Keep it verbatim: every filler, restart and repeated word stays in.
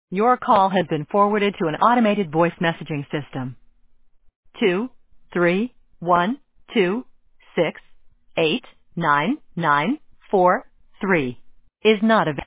Your call has been forwarded to an automated voice messaging system. Two, three, one, two, six, eight, nine, nine, four, three is not available.